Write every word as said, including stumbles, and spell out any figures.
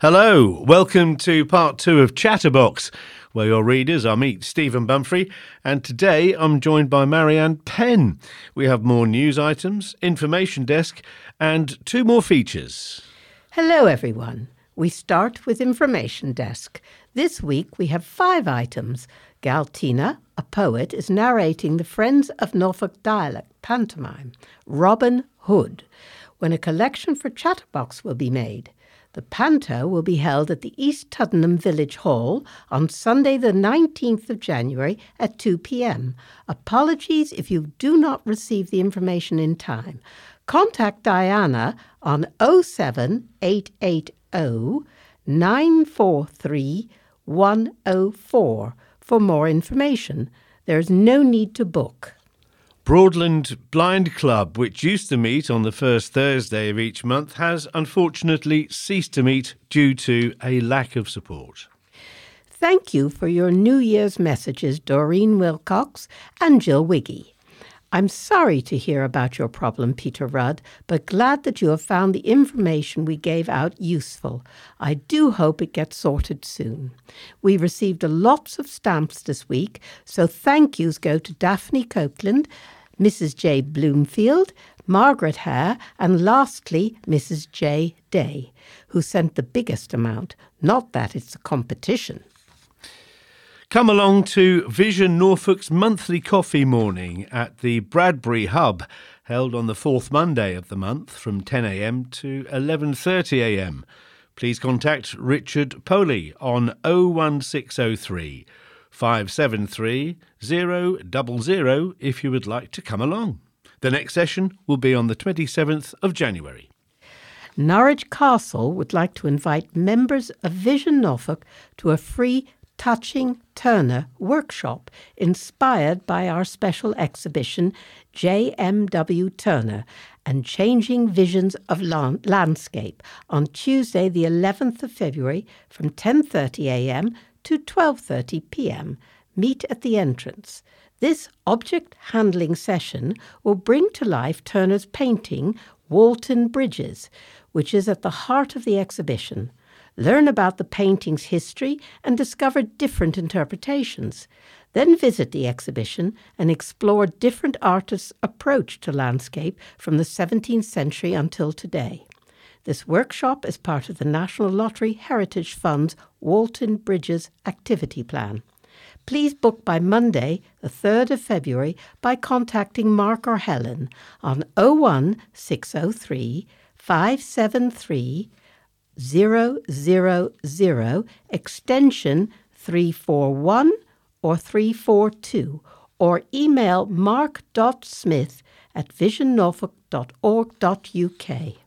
Hello, welcome to part two of Chatterbox, where your readers are me, Stephen Bumfrey, and today I'm joined by Marianne Penn. We have more news items, information desk, and two more features. Hello everyone. We start with information desk. This week we have five items. Galtina, a poet, is narrating the Friends of Norfolk dialect pantomime, Robin Hood, when a collection for Chatterbox will be made. The panto will be held at the East Tuddenham Village Hall on Sunday the nineteenth of January at two p.m. Apologies if you do not receive the information in time. Contact Diana on oh seven eight eight oh nine four three one oh four for more information. There is no need to book. Broadland Blind Club, which used to meet on the first Thursday of each month, has unfortunately ceased to meet due to a lack of support. Thank you for your New Year's messages, Doreen Wilcox and Jill Wiggy. I'm sorry to hear about your problem, Peter Rudd, but glad that you have found the information we gave out useful. I do hope it gets sorted soon. We received lots of stamps this week, so thank yous go to Daphne Copeland, Missus J. Bloomfield, Margaret Hare, and lastly, Missus J. Day, who sent the biggest amount. Not that it's a competition. Come along to Vision Norfolk's monthly coffee morning at the Bradbury Hub, held on the fourth Monday of the month from ten a.m. to eleven thirty a.m. Please contact Richard Poley on oh one six oh three five seven three oh zero zero if you would like to come along. The next session will be on the twenty-seventh of January. Norwich Castle would like to invite members of Vision Norfolk to a free Touching Turner workshop inspired by our special exhibition J M W Turner and Changing Visions of Landscape on Tuesday the eleventh of February from ten thirty a.m. to twelve thirty p.m. Meet at the entrance. This object handling session will bring to life Turner's painting Walton Bridges, which is at the heart of the exhibition. Learn about the painting's history and discover different interpretations. Then visit the exhibition and explore different artists' approach to landscape from the seventeenth century until today. This workshop is part of the National Lottery Heritage Fund's Walton Bridges activity plan. Please book by Monday, the third of February, by contacting Mark or Helen on oh one six oh three five seven three zero zero zero extension three four one or three four two, or email mark dot smith at vision norfolk dot org dot uk.